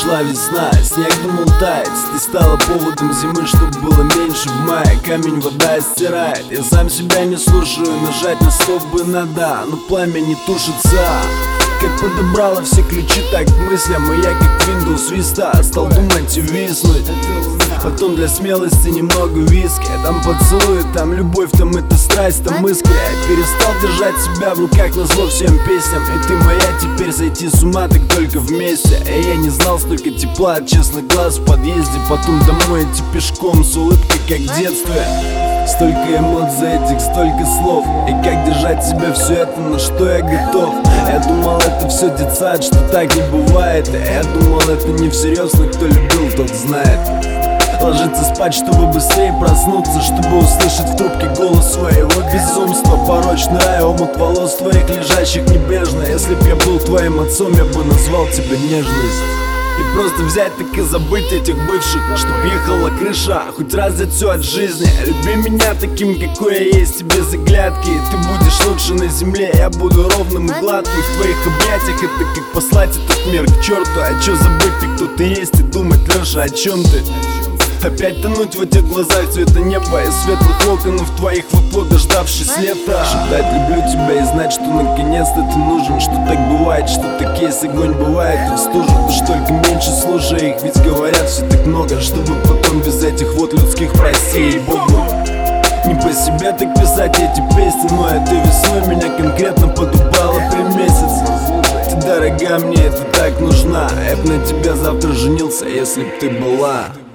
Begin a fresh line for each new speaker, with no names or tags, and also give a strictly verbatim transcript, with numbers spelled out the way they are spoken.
пришла весна, снег думал тает. Ты стала поводом зимы, чтоб было меньше в мае. Камень вода стирает, я сам себя не слушаю. Нажать на стоп бы надо, но пламя не тушится. Как подобрала все ключи так к мыслям, и я как Windows Vista стал думать и виснуть. Потом для смелости немного виски. Там поцелуй, там любовь, там это страсть, там искры. Я перестал держать себя в руках назло всем песням. И ты моя, теперь сойти с ума так только вместе. И я не знал столько тепла от честных глаз в подъезде. Потом домой идти пешком с улыбкой, как в детстве. Столько эмоций этих, столько слов. И как держать себя, все это, на что я готов. Я думал, это все детсад, что так не бывает. И я думал, это не всерьез, но кто любил, тот знает. Ложиться спать, чтобы быстрее проснуться, чтобы услышать в трубке голос своего безумства. Порочный рай, омут волос твоих, лежащих небрежно. Если б я был твоим отцом, я бы назвал тебя нежность. И просто взять так и забыть этих бывших, чтоб ехала крыша, хоть раз взять все от жизни. Люби меня таким, какой я есть, тебе заглядки. Ты будешь лучше на земле, я буду ровным и гладким. В твоих объятиях это как послать этот мир к черту. А чё забыть ты, кто ты есть, и думать, Леша, о чем ты? Опять тонуть в этих глазах цвета неба и светлых локонов твоих выплот, дождавшись лета. Шептать люблю тебя и знать, что наконец-то ты нужен. Что так бывает, что так есть, огонь бывает и в стужу. Уж только меньше слушай их, ведь говорят все так много, чтобы потом без этих вот людских простей, Богу. Не по себе так писать эти песни, но этой весной меня конкретно подубало при месяц. Ты дорога, мне это так нужна. Я б на тебя завтра женился, если б ты была.